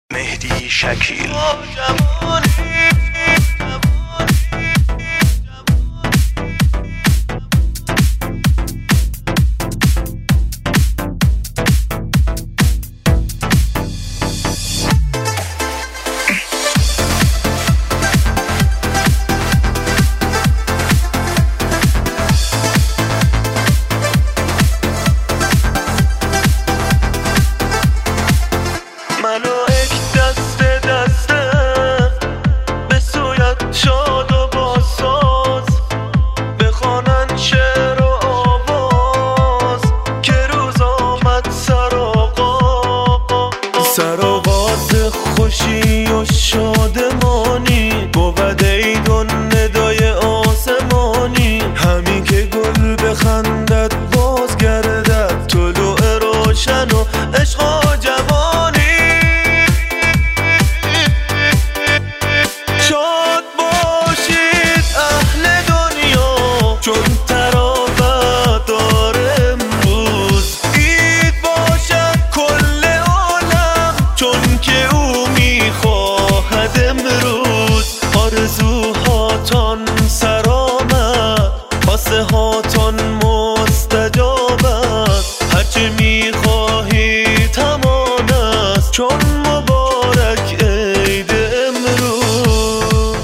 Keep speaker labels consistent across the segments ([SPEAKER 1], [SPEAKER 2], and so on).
[SPEAKER 1] مهدی شکیل.
[SPEAKER 2] سراغات خوشی و شادمانی بود عید و ندای آسمانی، همین که گل بخندد باز گردد طلوع روشن و عشق و جوانی. شاد باشید اهل دنیا چون تراوت داره امروز، عید باشد کل چون که او میخواهد امروز. آرزوهاتان سرآمد، خواسته هاتان مستجاب است، هرچه میخواهی تمام است چون مبارک عید امروز.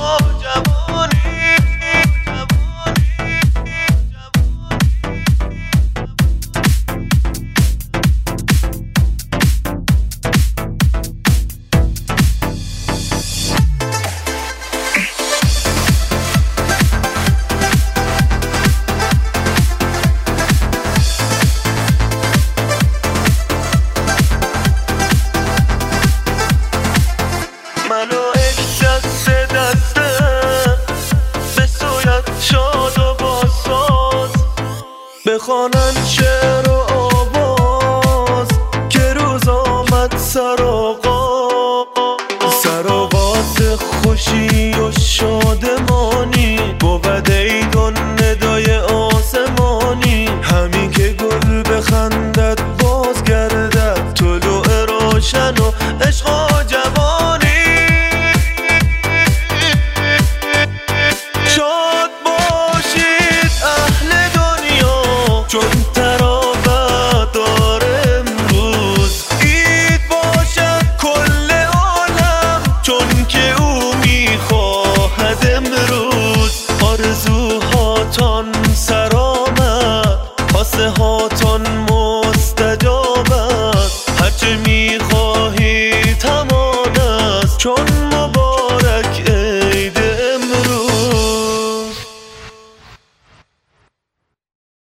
[SPEAKER 2] بخوانن شعر و آواز که روز آمد سراغا، سراغات خوشی و شادمانی بود عید و ندای آسمانی، همین که گل بخندد باز گردد طلوع روشن